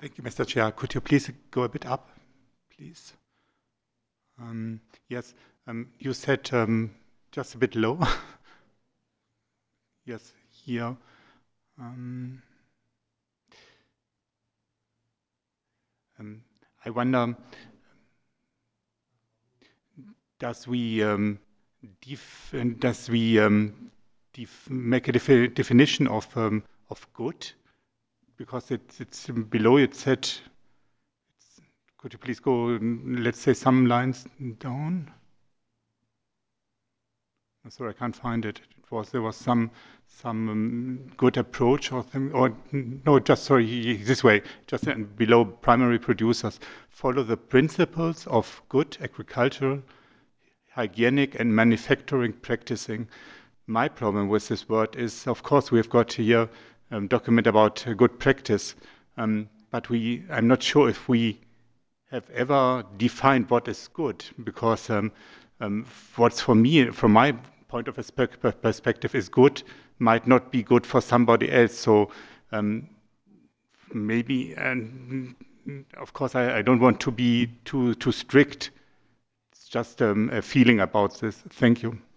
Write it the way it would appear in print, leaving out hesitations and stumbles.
Thank you, Mr. Chair. Could you please go a bit up, please? Yes, you said just a bit low. Yes, here. Um, I wonder, does we does we make a definition of good? Because it's below it said. Could you please go, let's say, some lines down? Sorry, I can't find it. There was some good approach or thing, or no, just sorry, this way, just below primary producers, follow the principles of good agricultural, hygienic, and manufacturing practicing. My problem with this word is, of course, we've got here document about good practice, but I'm not sure if we have ever defined what is good, because what's for me, from my point of perspective, is good might not be good for somebody else. So maybe, and of course, I don't want to be too strict. It's just a feeling about this. Thank you.